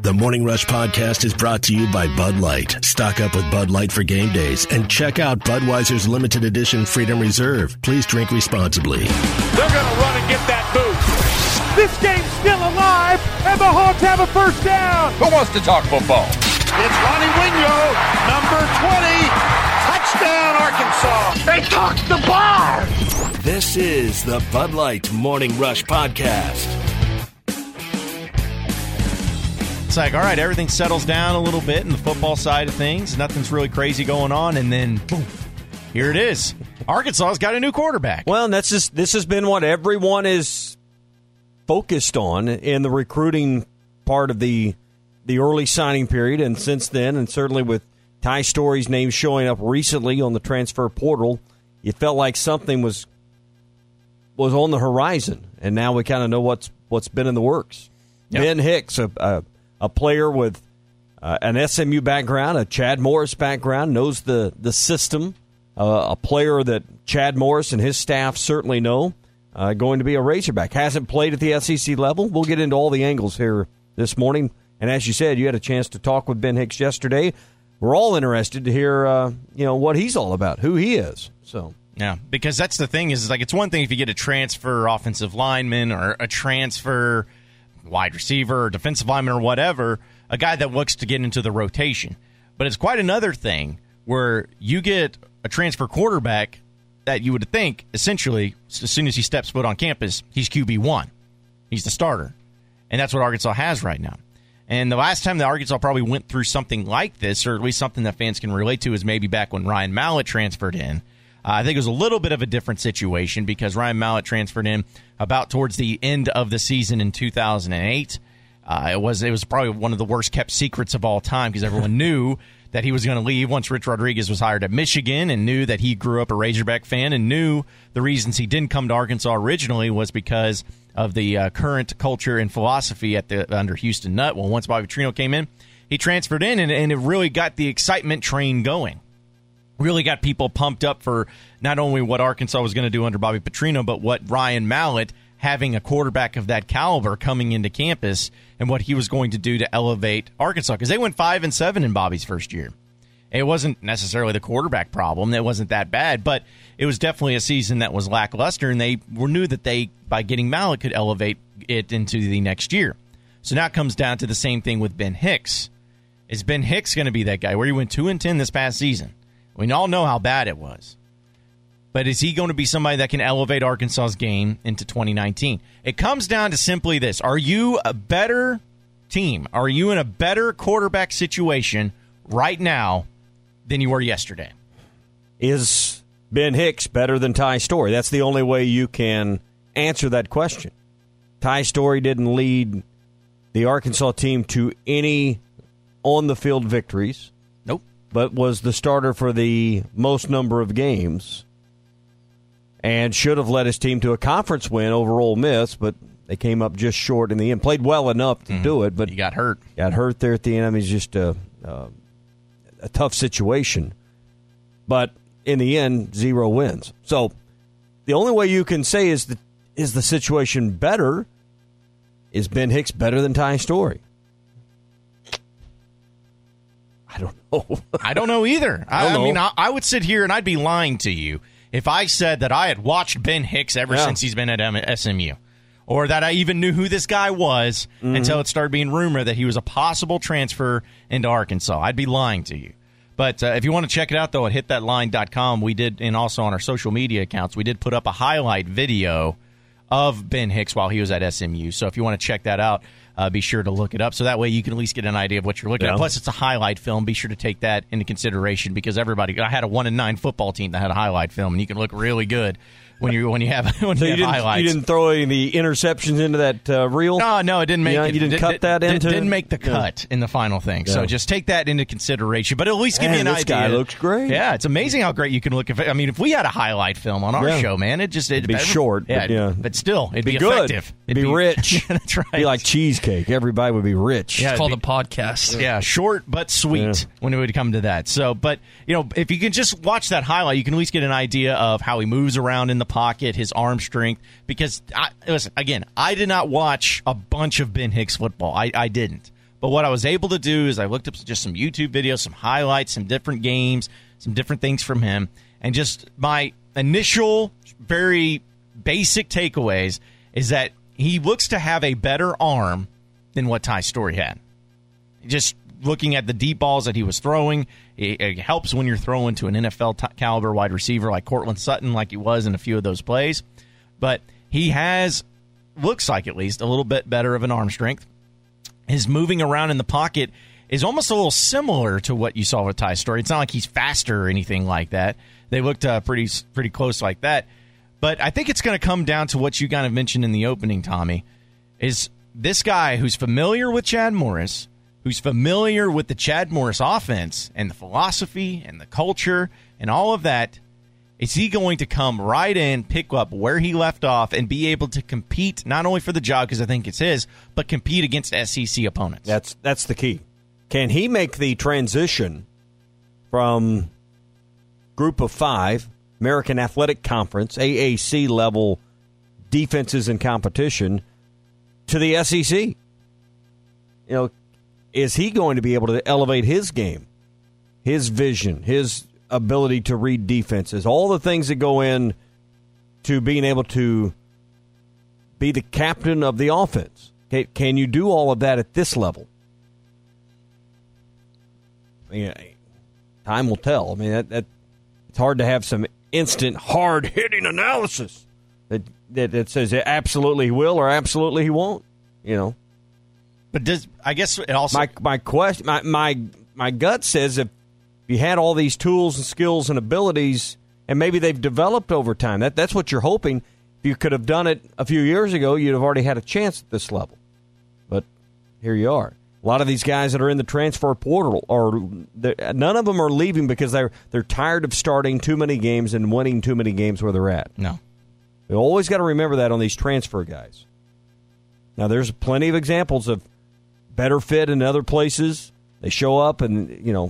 The Morning Rush Podcast is brought to you by Bud Light. Stock up with Bud Light for game days and check out Budweiser's limited edition Freedom Reserve. Please drink responsibly. They're going to run and get that boot. This game's still alive, and the Hawks have a first down. Who wants to talk football? It's Ronnie Wingo, number 20. Touchdown, Arkansas. They tossed the bar. This is the Bud Light Morning Rush Podcast. It's like, all right, everything settles down a little bit in the football side of things. Nothing's really crazy going on, and then, boom, here it is. Arkansas's got a new quarterback. Well, and this has been what everyone is focused on in the recruiting part of the early signing period, and since then, and certainly with Ty Storey's name showing up recently on the transfer portal, you felt like something was on the horizon, and now we kind of know what's been in the works. Yep. Ben Hicks, a player with an SMU background, a Chad Morris background, knows the system, a player that Chad Morris and his staff certainly know, going to be a Razorback. Hasn't played at the SEC level. We'll get into all the angles here this morning. And as you said, you had a chance to talk with Ben Hicks yesterday. We're all interested to hear what he's all about, who he is. So yeah, because that's the thing is like it's one thing if you get a transfer offensive lineman or a transfer wide receiver or defensive lineman or whatever, a guy that looks to get into the rotation. But it's quite another thing where you get a transfer quarterback that you would think, essentially, as soon as he steps foot on campus, he's QB1. He's the starter. And that's what Arkansas has right now. And the last time that Arkansas probably went through something like this, or at least something that fans can relate to, is maybe back when Ryan Mallett transferred in. I think it was a little bit of a different situation because Ryan Mallett transferred in about towards the end of the season in 2008. It was probably one of the worst kept secrets of all time because everyone knew that he was going to leave once Rich Rodriguez was hired at Michigan, and knew that he grew up a Razorback fan, and knew the reasons he didn't come to Arkansas originally was because of the current culture and philosophy under Houston Nutt. Well, once Bobby Petrino came in, he transferred in, and it really got the excitement train going. Really got people pumped up for not only what Arkansas was going to do under Bobby Petrino, but what Ryan Mallett, having a quarterback of that caliber coming into campus, and what he was going to do to elevate Arkansas. Because they went 5-7 in Bobby's first year. It wasn't necessarily the quarterback problem. It wasn't that bad, but it was definitely a season that was lackluster, and they knew that they, by getting Mallett, could elevate it into the next year. So now it comes down to the same thing with Ben Hicks. Is Ben Hicks going to be that guy where he went 2-10 this past season? We all know how bad it was. But is he going to be somebody that can elevate Arkansas's game into 2019? It comes down to simply this. Are you a better team? Are you in a better quarterback situation right now than you were yesterday? Is Ben Hicks better than Ty Storey? That's the only way you can answer that question. Ty Storey didn't lead the Arkansas team to any on-the-field victories. Nope. But was the starter for the most number of games and should have led his team to a conference win over Ole Miss, but they came up just short in the end. Played well enough to do it, but he got hurt. Got hurt there at the end. I mean, it's just a tough situation. But in the end, 0 wins. So the only way you can say is the situation better? Is Ben Hicks better than Ty Storey? I don't know. I don't know either. I mean, I would sit here and I'd be lying to you if I said that I had watched Ben Hicks ever since he's been at SMU, or that I even knew who this guy was until it started being rumored that he was a possible transfer into Arkansas. I'd be lying to you. But if you want to check it out, though, at hitthatline.com, we did, and also on our social media accounts, we did put up a highlight video of Ben Hicks while he was at SMU. So if you want to check that out, be sure to look it up. So that way you can at least get an idea of what you're looking at. Plus, it's a highlight film. Be sure to take that into consideration because I had a 1-9 football team that had a highlight film, and you can look really good when you have highlights. You didn't throw any interceptions into that reel? No, it didn't make it. You didn't cut that into? It didn't make the cut in the final thing. Yeah. So just take that into consideration. But at least give you an idea. This guy looks great. Yeah, it's amazing how great you can look. If we had a highlight film on our show, man, it'd be short. But still, it'd be good. Effective. It'd be rich. That's right. It'd be like cheesecake. Everybody would be rich. Yeah, it's called a podcast. Yeah, short but sweet when it would come to that. So, but if you can just watch that highlight, you can at least get an idea of how he moves around in the pocket, his arm strength. Because listen, again, I did not watch a bunch of Ben Hicks football. I didn't. But what I was able to do is I looked up just some YouTube videos, some highlights, some different games, some different things from him. And just my initial, very basic takeaways is that he looks to have a better arm than what Ty Storey had. Just looking at the deep balls that he was throwing, it helps when you're throwing to an NFL caliber wide receiver like Cortland Sutton, like he was in a few of those plays. But he has, looks like at least, a little bit better of an arm strength. His moving around in the pocket is almost a little similar to what you saw with Ty Storey. It's not like he's faster or anything like that. They looked pretty close like that. But I think it's going to come down to what you kind of mentioned in the opening, Tommy, is this guy who's familiar with Chad Morris, who's familiar with the Chad Morris offense and the philosophy and the culture and all of that. Is he going to come right in, pick up where he left off, and be able to compete not only for the job, because I think it's his, but compete against SEC opponents? That's the key. Can he make the transition from Group of 5, American Athletic Conference, AAC level defenses and competition, to the SEC? Is he going to be able to elevate his game, his vision, his ability to read defenses, all the things that go in to being able to be the captain of the offense? Can you do all of that at this level? I mean, time will tell. I mean, it's hard to have some instant, hard-hitting analysis that says absolutely he will or absolutely he won't. But I guess it also my gut says if you had all these tools and skills and abilities, and maybe they've developed over time, that's what you're hoping. If you could have done it a few years ago, you'd have already had a chance at this level. But here you are. A lot of these guys that are in the transfer portal, none of them are leaving because they're tired of starting too many games and winning too many games where they're at. No. You always got to remember that on these transfer guys. Now, there's plenty of examples of better fit in other places. They show up and,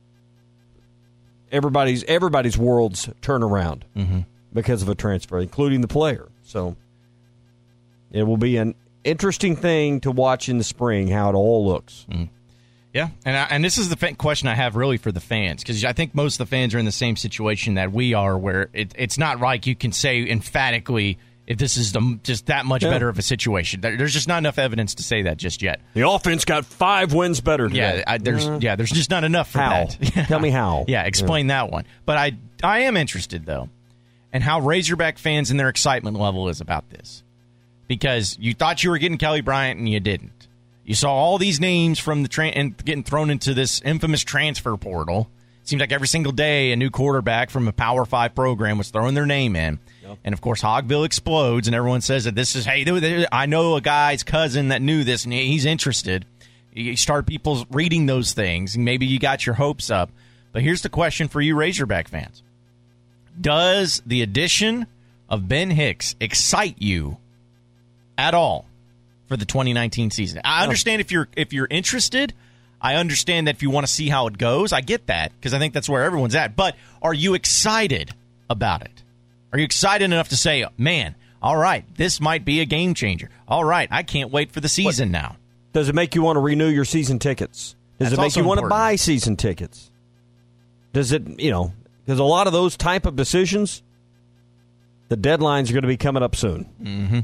everybody's worlds turn around because of a transfer, including the player. So it will be an interesting thing to watch in the spring, how it all looks. Yeah, and this is the question I have really for the fans, because I think most of the fans are in the same situation that we are, where it's not like you can say emphatically if this is just that much better of a situation. There's just not enough evidence to say that just yet. The offense got 5 wins better today. There's just not enough for how? that. Tell me how. Yeah, explain that one. But I am interested, though, in how Razorback fans and their excitement level is about this. Because you thought you were getting Kelly Bryant and you didn't. You saw all these names from and getting thrown into this infamous transfer portal. It seems like every single day a new quarterback from a Power 5 program was throwing their name in. Yep. And, of course, Hogville explodes, and everyone says that this is, hey, I know a guy's cousin that knew this, and he's interested. You start people reading those things, and maybe you got your hopes up. But here's the question for you Razorback fans. Does the addition of Ben Hicks excite you at all for the 2019 season? I understand if you're interested. I understand that if you want to see how it goes. I get that, because I think that's where everyone's at. But are you excited about it? Are you excited enough to say, man, all right, this might be a game changer. All right, I can't wait for the season now. Does it make you want to renew your season tickets? Does it make you want to buy season tickets? Does it, because a lot of those type of decisions, the deadlines are going to be coming up soon. Mm-hmm.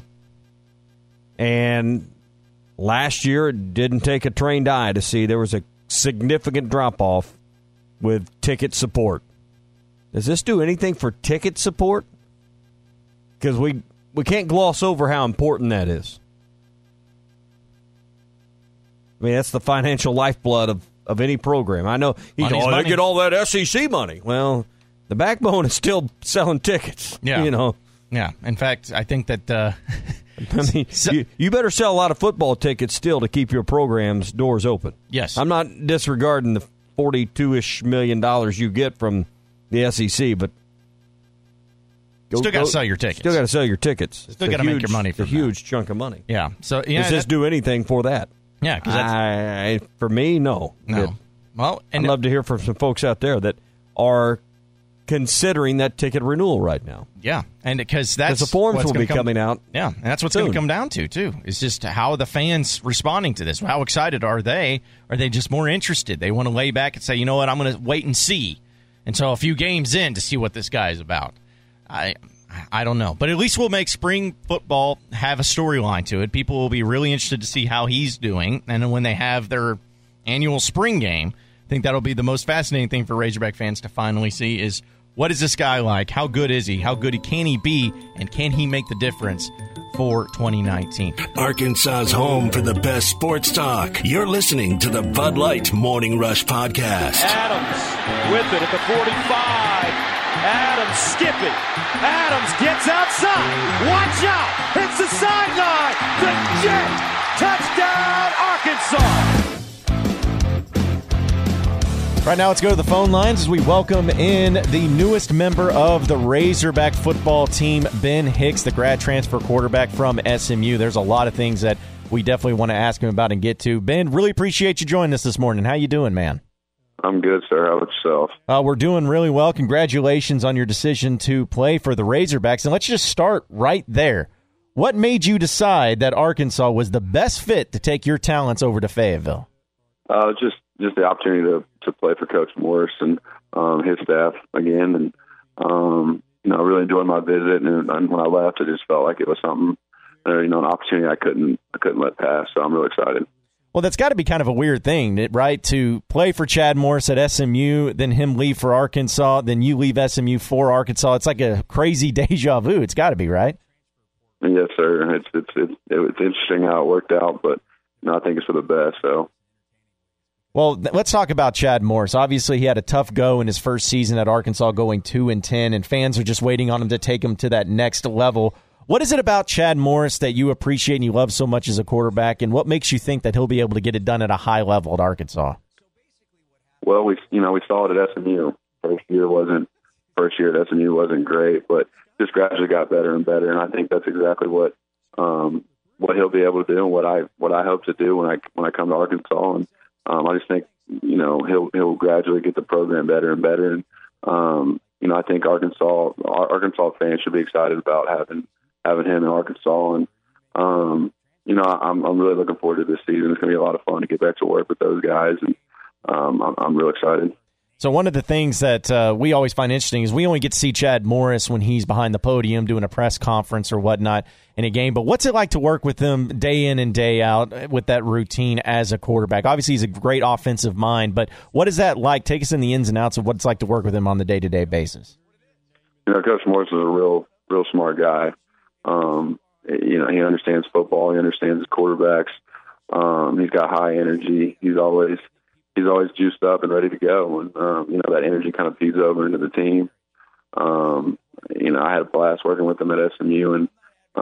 And last year, it didn't take a trained eye to see there was a significant drop-off with ticket support. Does this do anything for ticket support? Because we can't gloss over how important that is. I mean, that's the financial lifeblood of any program. I know they get all that SEC money. Well, the backbone is still selling tickets. Yeah. Yeah. In fact, I think that I mean, you better sell a lot of football tickets still to keep your program's doors open. Yes. I'm not disregarding the $42-ish million you get from the SEC, but still got to sell your tickets. Still got to sell your tickets. Still got to make your money from that. It's a huge chunk of money. Yeah. So does this do anything for that? Yeah. For me, no. No. Well, I'd love to hear from some folks out there that are considering that ticket renewal right now. Yeah, and because that's the forms will be coming out. Yeah, and that's what's going to come down to too. Is just how are the fans responding to this? How excited are they? Are they just more interested? They want to lay back and say, you know what, I'm going to wait and see until a few games in to see what this guy is about. I don't know, but at least we'll make spring football have a storyline to it. People will be really interested to see how he's doing, and then when they have their annual spring game, I think that'll be the most fascinating thing for Razorback fans to finally see is what is this guy like? How good is he? How good can he be? And can he make the difference for 2019? Arkansas's home for the best sports talk. You're listening to the Bud Light Morning Rush Podcast. Adams with it at the 45. Adams skipping. Adams gets outside. Watch out. Hits the sideline. The Jet. Touchdown, Arkansas. Right now, let's go to the phone lines as we welcome in the newest member of the Razorback football team, Ben Hicks, the grad transfer quarterback from SMU. There's a lot of things that we definitely want to ask him about and get to. Ben, really appreciate you joining us this morning. How you doing, man? I'm good, sir. How about yourself? We're doing really well. Congratulations on your decision to play for the Razorbacks. And let's just start right there. What made you decide that Arkansas was the best fit to take your talents over to Fayetteville? Just the opportunity to play for Coach Morris and his staff again, and I really enjoyed my visit. And when I left, it just felt like it was something, an opportunity I couldn't let pass. So I'm really excited. Well, that's got to be kind of a weird thing, right? To play for Chad Morris at SMU, then him leave for Arkansas, then you leave SMU for Arkansas. It's like a crazy deja vu. It's got to be, right? Yes, sir. It's interesting how it worked out, but I think it's for the best. So. Well, let's talk about Chad Morris. Obviously, he had a tough go in his first season at Arkansas, going 2-10, and fans are just waiting on him to take him to that next level. What is it about Chad Morris that you appreciate and you love so much as a quarterback, and what makes you think that he'll be able to get it done at a high level at Arkansas? Well, we saw it at SMU. First year at SMU wasn't great, but just gradually got better and better, and I think that's exactly what he'll be able to do and what I hope to do when I come to Arkansas. And I just think he'll gradually get the program better and better, and I think Arkansas fans should be excited about having him in Arkansas. And I'm really looking forward to this season. It's going to be a lot of fun to get back to work with those guys, and I'm real excited. So one of the things that we always find interesting is we only get to see Chad Morris when he's behind the podium doing a press conference or whatnot in a game. But what's it like to work with him day in and day out with that routine as a quarterback? Obviously, he's a great offensive mind, but what is that like? Take us in the ins and outs of what it's like to work with him on the day-to-day basis. Coach Morris is a real smart guy. He understands football. He understands his quarterbacks. He's got high energy. He's always juiced up and ready to go. And, that energy kind of feeds over into the team. I had a blast working with him at SMU, and,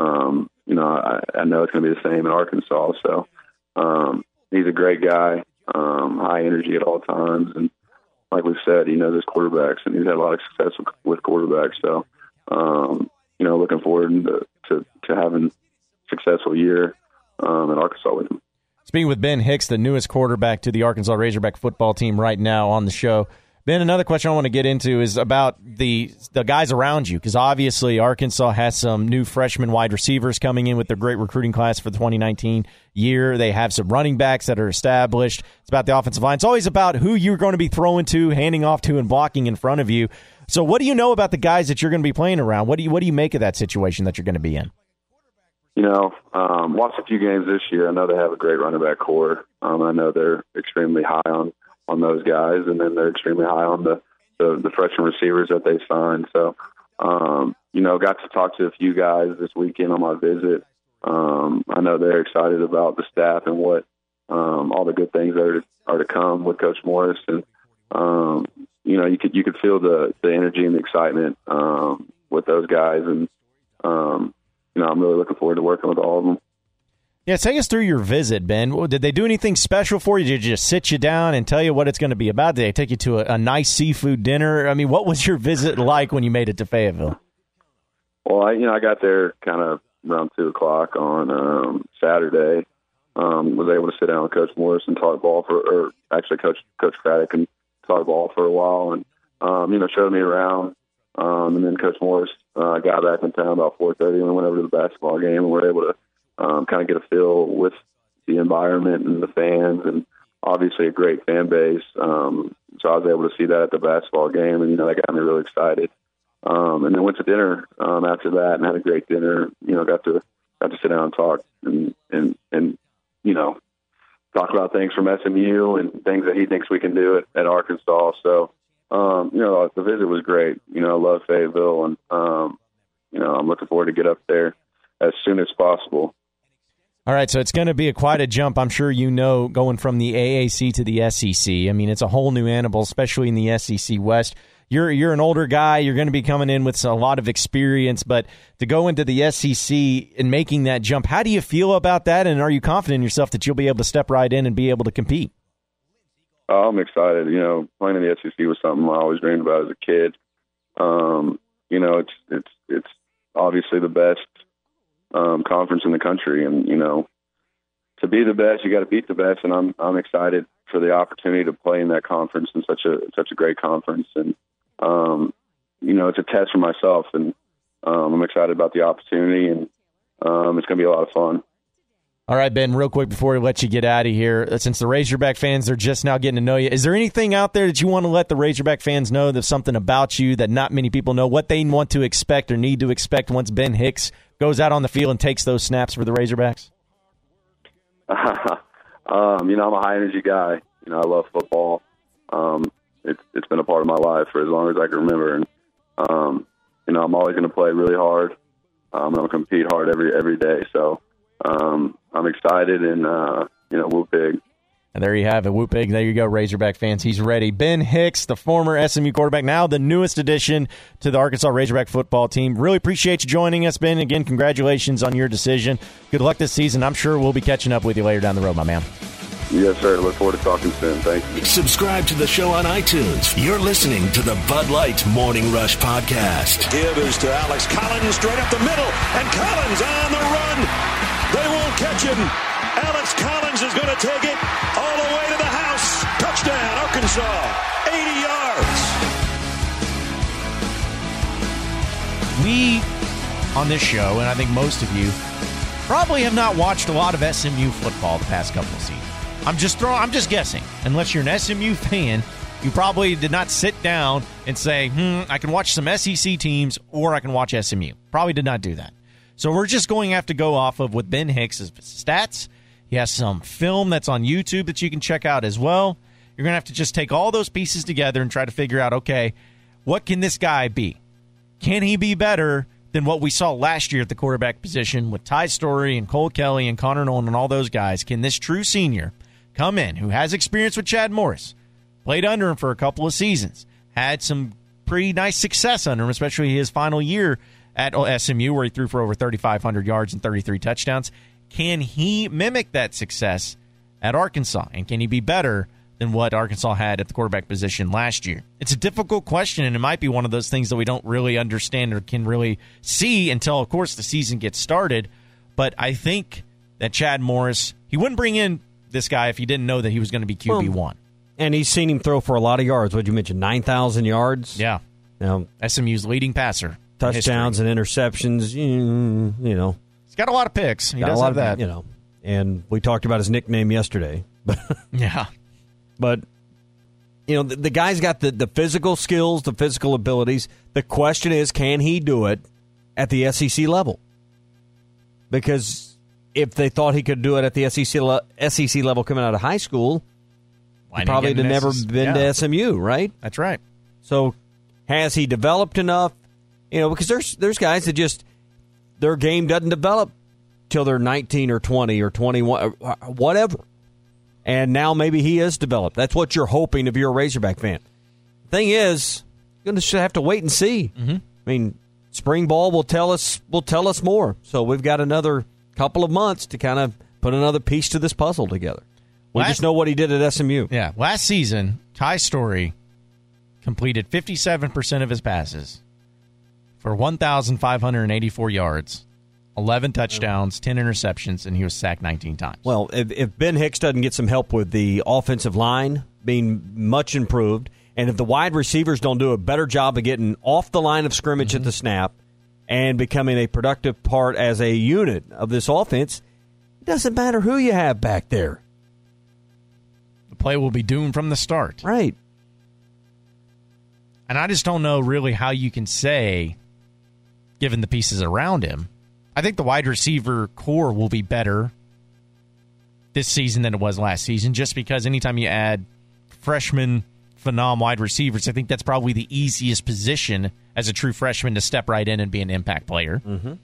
I know it's going to be the same in Arkansas. So he's a great guy, high energy at all times. And like we've said, he knows his quarterbacks, and he's had a lot of success with quarterbacks. So, looking forward to having a successful year at Arkansas with him. Speaking with Ben Hicks, the newest quarterback to the Arkansas Razorback football team right now on the show. Ben, another question I want to get into is about the guys around you, because obviously Arkansas has some new freshman wide receivers coming in with their great recruiting class for the 2019 year. They have some running backs that are established. It's about the offensive line. It's always about who you're going to be throwing to, handing off to, and blocking in front of you. So what do you know about the guys that you're going to be playing around? What do you make of that situation that you're going to be in? Watched a few games this year. I know they have a great running back core. I know they're extremely high on those guys, and then they're extremely high on the freshman receivers that they signed. So, got to talk to a few guys this weekend on my visit. I know they're excited about the staff and what all the good things are to come with Coach Morris, and you could feel the energy and the excitement with those guys, and I'm really looking forward to working with all of them. Yeah, take us through your visit, Ben. Did they do anything special for you? Did they just sit you down and tell you what it's going to be about? Did they take you to a nice seafood dinner? I mean, what was your visit like when you made it to Fayetteville? Well, I got there kind of around 2:00 on Saturday. Was able to sit down with Coach Morris and talk ball Coach Craddock and talk ball for a while. And showed me around. And then Coach Morris got back in town about 4:30 and we went over to the basketball game and were able to kind of get a feel with the environment and the fans and obviously a great fan base. So I was able to see that at the basketball game and, that got me really excited. And then went to dinner after that and had a great dinner, got to sit down and talk and talk about things from SMU and things that he thinks we can do at Arkansas. So, the visit was great. I love Fayetteville and, I'm looking forward to get up there as soon as possible. All right, so it's going to be quite a jump, I'm sure going from the AAC to the SEC. I mean, it's a whole new animal, especially in the SEC West. You're an older guy. You're going to be coming in with a lot of experience, but to go into the SEC and making that jump, how do you feel about that, and are you confident in yourself that you'll be able to step right in and be able to compete? I'm excited. Playing in the SEC was something I always dreamed about as a kid. It's obviously the best conference in the country, and to be the best, you got to beat the best. And I'm excited for the opportunity to play in that conference and such a great conference. And it's a test for myself, and I'm excited about the opportunity, and it's going to be a lot of fun. All right, Ben, real quick before we let you get out of here, since the Razorback fans are just now getting to know you, is there anything out there that you want to let the Razorback fans know? There's something about you that not many people know, what they want to expect or need to expect once Ben Hicks goes out on the field and takes those snaps for the Razorbacks? I'm a high-energy guy. I love football. It's been a part of my life for as long as I can remember. And, I'm always going to play really hard. I'm going to compete hard every day. So, I'm excited and, whoop big. And there you have it. Whoop big. There you go, Razorback fans. He's ready. Ben Hicks, the former SMU quarterback, now the newest addition to the Arkansas Razorback football team. Really appreciate you joining us, Ben. Again, congratulations on your decision. Good luck this season. I'm sure we'll be catching up with you later down the road, my man. Yes, sir. Look forward to talking soon. Thank you. Subscribe to the show on iTunes. You're listening to the Bud Light Morning Rush Podcast. Give is to Alex Collins straight up the middle, and Collins on the run. They won't catch him. Alex Collins is going to take it all the way to the house. Touchdown, Arkansas. 80 yards. We, on this show, and I think most of you, probably have not watched a lot of SMU football the past couple of seasons. I'm just guessing. Unless you're an SMU fan, you probably did not sit down and say, I can watch some SEC teams or I can watch SMU. Probably did not do that. So we're just going to have to go off of what Ben Hicks' stats. He has some film that's on YouTube that you can check out as well. You're going to have to just take all those pieces together and try to figure out, okay, what can this guy be? Can he be better than what we saw last year at the quarterback position with Ty Story and Cole Kelly and Connor Nolan and all those guys? Can this true senior come in who has experience with Chad Morris, played under him for a couple of seasons, had some pretty nice success under him, especially his final year at SMU where he threw for over 3,500 yards and 33 touchdowns. Can he mimic that success at Arkansas? And can he be better than what Arkansas had at the quarterback position last year? It's a difficult question, and it might be one of those things that we don't really understand or can really see until, of course, the season gets started. But I think that Chad Morris, he wouldn't bring in this guy if he didn't know that he was going to be QB1. And he's seen him throw for a lot of yards. What did you mention, 9,000 yards? Yeah. Now, SMU's leading passer. Touchdowns and interceptions, He's got a lot of picks. He does have that. And we talked about his nickname yesterday. Yeah. But, the guy's got the physical skills, the physical abilities. The question is, can he do it at the SEC level? Because if they thought he could do it at the SEC level coming out of high school, he probably had never been to SMU, right? That's right. So has he developed enough? Because there's guys that just, their game doesn't develop till they're 19 or 20 or 21 or whatever. And now maybe he is developed. That's what you're hoping if you're a Razorback fan. Thing is, you're going to have to wait and see. Mm-hmm. I mean, spring ball will tell us more. So we've got another couple of months to kind of put another piece to this puzzle together. We just know what he did at SMU. Yeah. Last season, Ty Story completed 57% of his passes for 1,584 yards, 11 touchdowns, 10 interceptions, and he was sacked 19 times. Well, if Ben Hicks doesn't get some help with the offensive line being much improved, And if the wide receivers don't do a better job of getting off the line of scrimmage at the snap and becoming a productive part as a unit of this offense, it doesn't matter who you have back there. The play will be doomed from the start. Right. And I just don't know really how you can say, given the pieces around him, I think the wide receiver core will be better this season than it was last season, just because anytime you add freshman phenom wide receivers, I think that's probably the easiest position as a true freshman to step right in and be an impact player. Mm-hmm.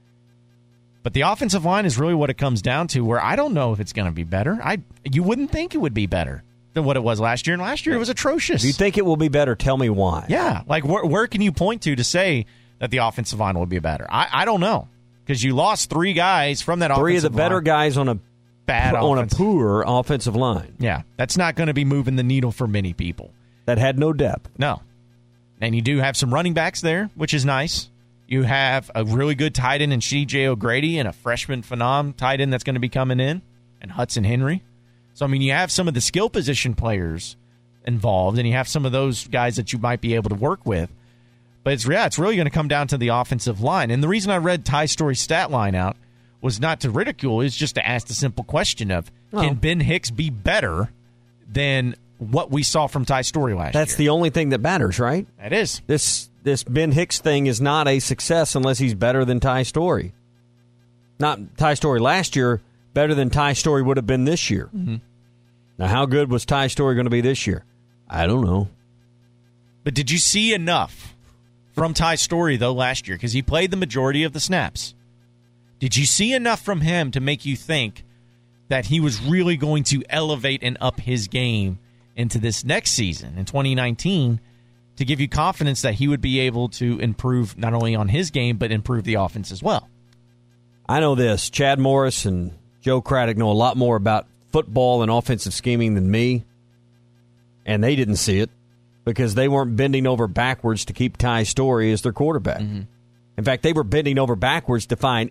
But the offensive line is really what it comes down to, where I don't know if it's going to be better. You wouldn't think it would be better than what it was last year, and last year it was atrocious. If you think it will be better, tell me why. Yeah, like where can you point to say that the offensive line will be better? I don't know, because you lost three guys from that offensive line. Three of the better guys on a poor offensive line. Yeah, that's not going to be moving the needle for many people. That had no depth. No. And you do have some running backs there, which is nice. You have a really good tight end in C.J. O'Grady and a freshman phenom tight end that's going to be coming in, and Hudson Henry. So, I mean, you have some of the skill position players involved, and you have some of those guys that you might be able to work with. But it's really going to come down to the offensive line. And the reason I read Ty Story's stat line out was not to ridicule, it's just to ask the simple question of, can Ben Hicks be better than what we saw from Ty Story last year? That's the only thing that matters, right? That is. This Ben Hicks thing is not a success unless he's better than Ty Story. Not Ty Story last year, better than Ty Story would have been this year. Mm-hmm. Now, how good was Ty Story going to be this year? I don't know. But did you see enough from Ty Story, though, last year? Because he played the majority of the snaps. Did you see enough from him to make you think that he was really going to elevate and up his game into this next season in 2019 to give you confidence that he would be able to improve not only on his game, but improve the offense as well? I know this. Chad Morris and Joe Craddock know a lot more about football and offensive scheming than me, and they didn't see it because they weren't bending over backwards to keep Ty Story as their quarterback. Mm-hmm. In fact, they were bending over backwards to find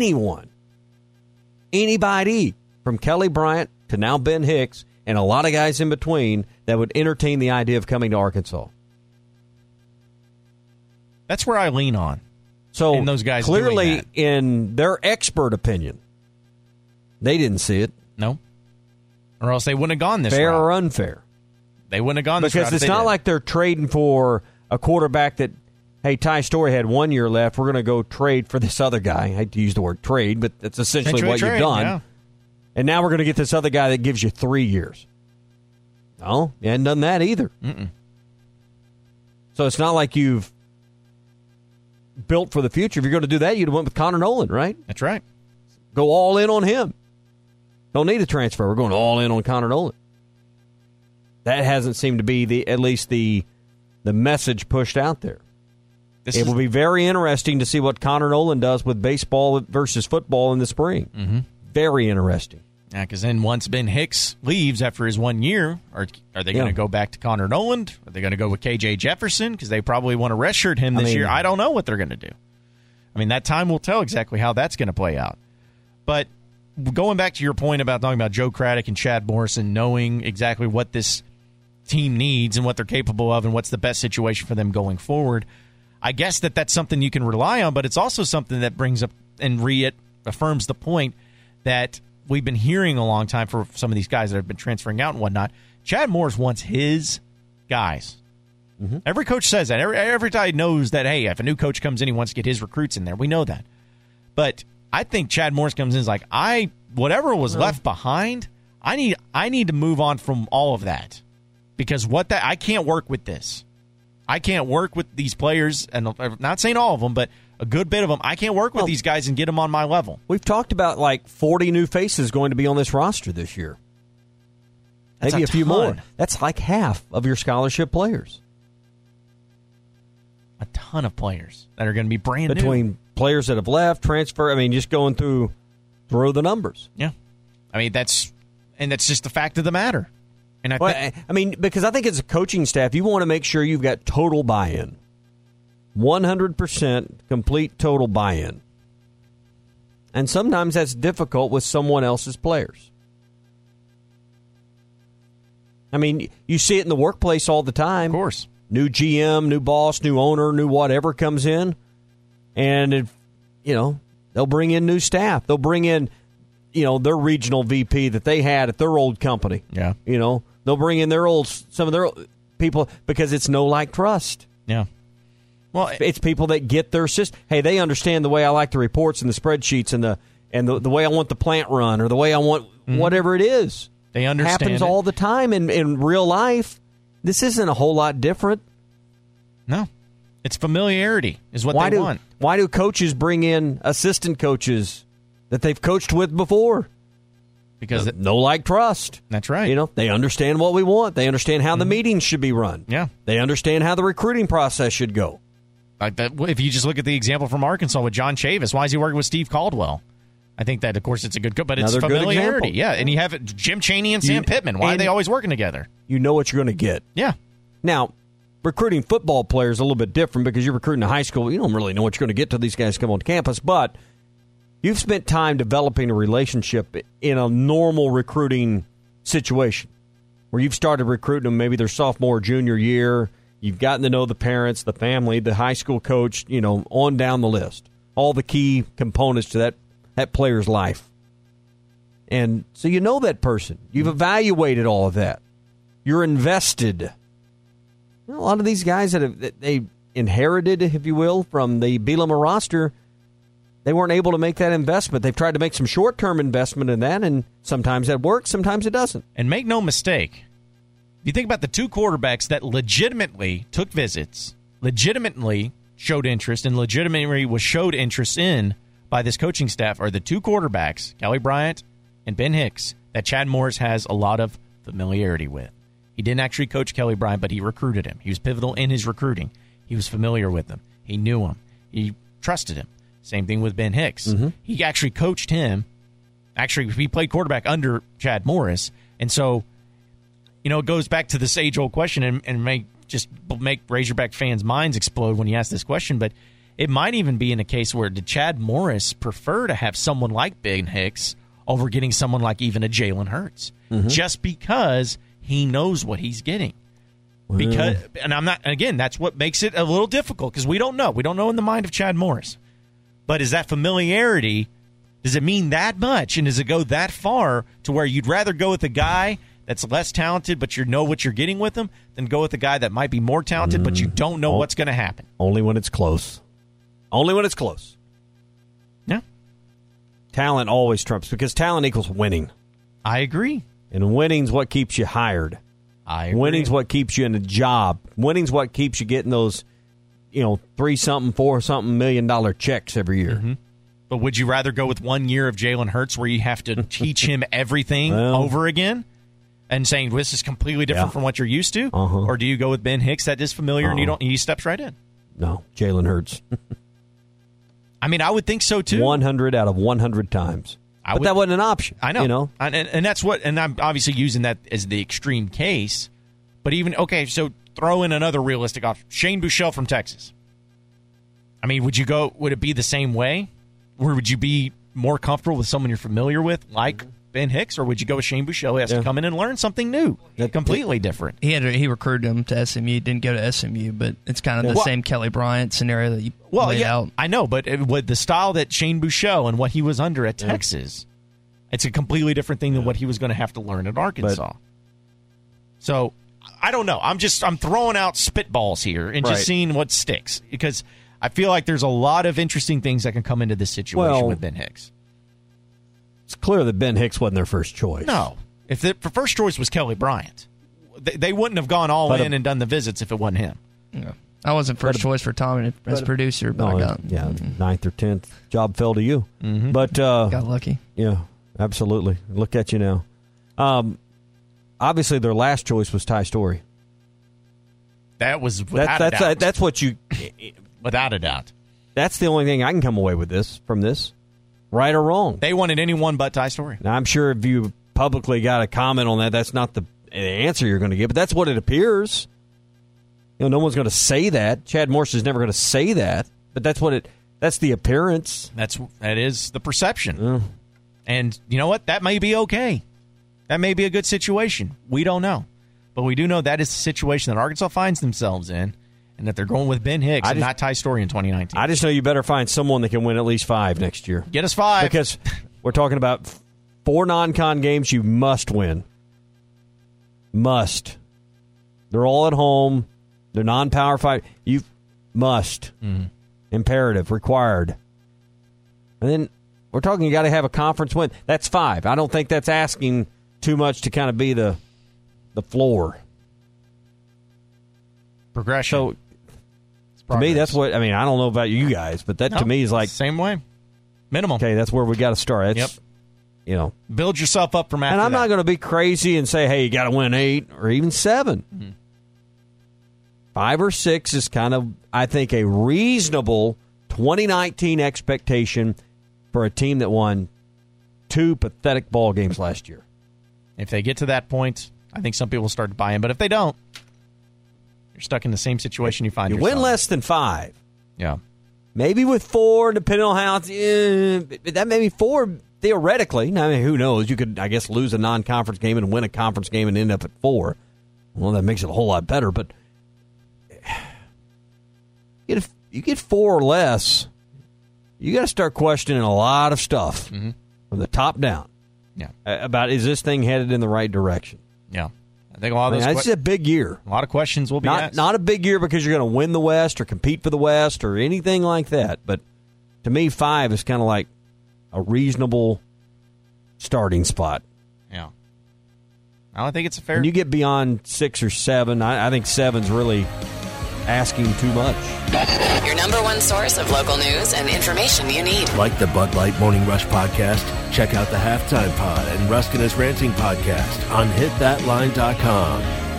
anybody from Kelly Bryant to now Ben Hicks and a lot of guys in between that would entertain the idea of coming to Arkansas. That's where I lean on. So in those guys clearly, in their expert opinion, they didn't see it. No. Or else they wouldn't have gone this fair route. or unfair. They wouldn't have gone this route. Because it's not like they're trading for a quarterback that, hey, Ty Story had 1 year left. We're going to go trade for this other guy. I hate to use the word trade, but that's essentially what you've done. Yeah. And now we're going to get this other guy that gives you 3 years. No, you hadn't done that either. Mm-mm. So it's not like you've built for the future. If you're going to do that, you'd have went with Connor Nolan, right? That's right. Go all in on him. Don't need a transfer. We're going all in on Connor Nolan. That hasn't seemed to be at least the message pushed out there. It will be very interesting to see what Connor Nolan does with baseball versus football in the spring. Mm-hmm. Very interesting. Yeah, because then once Ben Hicks leaves after his 1 year, are they going to go back to Connor Nolan? Are they going to go with KJ Jefferson? Because they probably want to redshirt him this year. I don't know what they're going to do. I mean, that time will tell exactly how that's going to play out. But going back to your point about talking about Joe Craddock and Chad Morrison knowing exactly what this team needs and what they're capable of and what's the best situation for them going forward, I guess that's something you can rely on, but it's also something that brings up and reaffirms the point that we've been hearing a long time for some of these guys that have been transferring out and whatnot. Chad Morris wants his guys. Mm-hmm. Every coach says that. Every guy knows that, hey, if a new coach comes in, he wants to get his recruits in there. We know that. But I think Chad Morris comes in and is like, whatever was left behind, I need to move on from all of that. Because I can't work with this. I can't work with these players, and I'm not saying all of them, but a good bit of them. I can't work with these guys and get them on my level. We've talked about like 40 new faces going to be on this roster this year. That's maybe a few ton. more. That's like half of your scholarship players. A ton of players that are going to be brand new. Between players that have left, transfer, I mean, just going through the numbers. Yeah. I mean, that's just the fact of the matter. And because I think as a coaching staff, you want to make sure you've got total buy-in. 100% complete total buy-in. And sometimes that's difficult with someone else's players. I mean, you see it in the workplace all the time. Of course. New GM, new boss, new owner, new whatever comes in. And, they'll bring in new staff. They'll bring in, their regional VP that they had at their old company. Yeah. They'll bring in some of their people because it's no like trust. Yeah. Well, it's people that get their system. Hey, they understand the way I like the reports and the spreadsheets and the way I want the plant run or the way I want whatever it is. They understand. Happens all the time in real life. This isn't a whole lot different. No. It's familiarity is what they want. Why do coaches bring in assistant coaches that they've coached with before? Because no like trust. That's right. They understand what we want. They understand how the meetings should be run. Yeah. They understand how the recruiting process should go. Like that, if you just look at the example from Arkansas with John Chavis, why is he working with Steve Caldwell? I think that, of course, it's a good, but it's familiarity. Yeah, and you have Jim Chaney and Sam Pittman. Why are they always working together? You know what you're going to get. Yeah. Now, recruiting football players is a little bit different because you're recruiting in high school. You don't really know what you're going to get till these guys come on campus, but you've spent time developing a relationship in a normal recruiting situation where you've started recruiting them maybe their sophomore, junior year. You've gotten to know the parents, the family, the high school coach, on down the list. All the key components to that player's life. And so you know that person. You've evaluated all of that. You're invested. A lot of these guys that they inherited, if you will, from the Bielema roster, they weren't able to make that investment. They've tried to make some short-term investment in that, and sometimes that works, sometimes it doesn't. And make no mistake, if you think about the two quarterbacks that legitimately took visits, legitimately showed interest, and legitimately was showed interest in by this coaching staff are the two quarterbacks, Kelly Bryant and Ben Hicks, that Chad Morris has a lot of familiarity with. He didn't actually coach Kelly Bryant, but he recruited him. He was pivotal in his recruiting. He was familiar with him. He knew him. He trusted him. Same thing with Ben Hicks. Mm-hmm. He actually coached him. Actually, he played quarterback under Chad Morris. And so, it goes back to this age-old question and make Razorback fans' minds explode when you ask this question, but it might even be in a case where did Chad Morris prefer to have someone like Ben Hicks over getting someone like even a Jalen Hurts, just because he knows what he's getting. Because, and I'm not, again, that's what makes it a little difficult because we don't know. We don't know in the mind of Chad Morris. But is that familiarity, does it mean that much? And does it go that far to where you'd rather go with a guy that's less talented, but you know what you're getting with him, than go with a guy that might be more talented, but you don't know what's going to happen? Only when it's close. Only when it's close. Yeah. Talent always trumps because talent equals winning. I agree. And winning's what keeps you hired. I agree. Winning's what keeps you in a job. Winning's what keeps you getting those, $3-something, $4-something $1 million checks every year. Mm-hmm. But would you rather go with 1 year of Jalen Hurts where you have to teach him everything over again and saying this is completely different from what you're used to? Or do you go with Ben Hicks that is familiar and he steps right in? No, Jalen Hurts. I mean, I would think so too. 100 out of 100 times. But that wasn't an option. I know. And that's what, and I'm obviously using that as the extreme case. But even, so throw in another realistic option. Shane Buechele from Texas. I mean, would it be the same way? Or would you be more comfortable with someone you're familiar with, like Ben Hicks, or would you go with Shane Buechele? He has to come in and learn something new, completely different. He recruited him to SMU, didn't go to SMU, but it's kind of the same Kelly Bryant scenario that you laid out. I know, but with the style that Shane Buechele and what he was under at Texas, it's a completely different thing than what he was going to have to learn at Arkansas. So I don't know. I'm throwing out spitballs here and just seeing what sticks because I feel like there's a lot of interesting things that can come into this situation with Ben Hicks. It's clear that Ben Hicks wasn't their first choice. No. If the first choice was Kelly Bryant, they wouldn't have gone all in and done the visits if it wasn't him. Yeah. I wasn't first choice for Tommy as producer, but I got 9th or 10th. Job fell to you. Mm-hmm. But got lucky. Yeah, absolutely. Look at you now. Obviously, their last choice was Ty Storey. That was without a doubt. That's what you... Without a doubt. That's the only thing I can come away with from this. Right or wrong. They wanted anyone but Ty Storey. Now, I'm sure if you publicly got a comment on that, that's not the answer you're going to get, but that's what it appears. No one's going to say that. Chad Morris is never going to say that, but that's the appearance. That is the perception. And you know what? That may be okay. That may be a good situation. We don't know. But we do know that is the situation that Arkansas finds themselves in, and that they're going with Ben Hicks and not Ty Storey in 2019. I just know you better find someone that can win at least 5 next year. Get us 5. Because we're talking about 4 non-con games you must win. Must. They're all at home. They're non-power 5. You must. Mm-hmm. Imperative. Required. And then we're talking you got to have a conference win. That's 5. I don't think that's asking too much to kind of be the floor. Progression. So, to me, that's what, I mean, I don't know about you guys, but that to me is like. Same way. Minimum. Okay, that's where we got to start. That's, you know. Build yourself up from after And I'm not going to be crazy and say, hey, you got to win 8 or even 7. Mm-hmm. 5 or 6 is kind of, I think, a reasonable 2019 expectation for a team that won 2 pathetic ball games last year. If they get to that point, I think some people will start to buy in. But if they don't, you're stuck in the same situation you find yourself. You win less than 5. Yeah. Maybe with 4, depending on how that may be 4 theoretically. I mean, who knows? You could, I guess, lose a non-conference game and win a conference game and end up at 4. Well, that makes it a whole lot better. But you get 4 or less, you got to start questioning a lot of stuff from the top down. Yeah. About, is this thing headed in the right direction? Yeah. I think a lot of those. It's a big year. A lot of questions will be asked. Not a big year because you're going to win the West or compete for the West or anything like that. But to me, 5 is kind of like a reasonable starting spot. Yeah. I don't think it's a fair. When you get beyond 6 or 7, I think 7's really asking too much. Your number one source of local news and information you need. Like the Bud Light Morning Rush podcast? Check out the Halftime Pod and Ruskin is Ranting podcast on hitthatline.com.